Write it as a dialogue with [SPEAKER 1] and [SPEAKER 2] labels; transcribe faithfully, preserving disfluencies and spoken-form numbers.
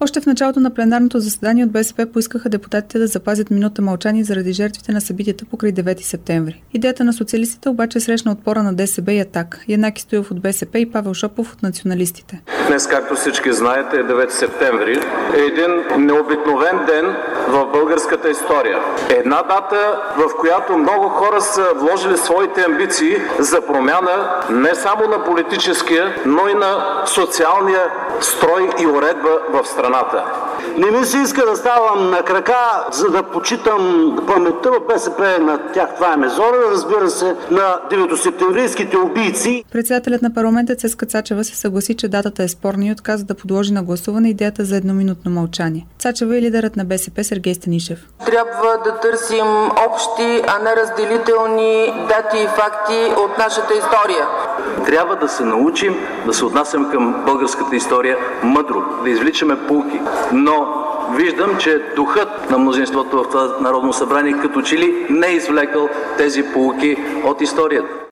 [SPEAKER 1] Още в началото на пленарното заседание от БСП поискаха депутатите да запазят минута мълчание заради жертвите на събитията покрай девети септември. Идеята на социалистите обаче срещна отпора на ДСБ и Атака, Янаки Стоилов от БСП и Павел Шопов от националистите.
[SPEAKER 2] Днес, както всички знаете, е девети септември. Е един необикновен ден в българската история. Една дата, в която много хора са вложили своите амбиции за промяна не само на политическия, но и на социалния строй и уредба в страната.
[SPEAKER 3] Не ми се иска да ставам на крака, за да почитам паметта в БСП на тях. Това е мезора, разбира се, на деветосептемврийските убийци.
[SPEAKER 1] Председателят на парламента Цецка Цачева се съгласи, че датата е спорна и отказа да подложи на гласуване идеята за едноминутно мълчание. Цачева и лидерът на БСП Сергей Станишев.
[SPEAKER 4] Трябва да търсим общи, а не разделителни дати и факти от нашата история.
[SPEAKER 5] Трябва да се научим да се отнасям към българската история мъдро, да извличаме поуки. Но виждам, че духът на мнозинството в това Народно събрание като че ли не е извлекал тези поуки от историята.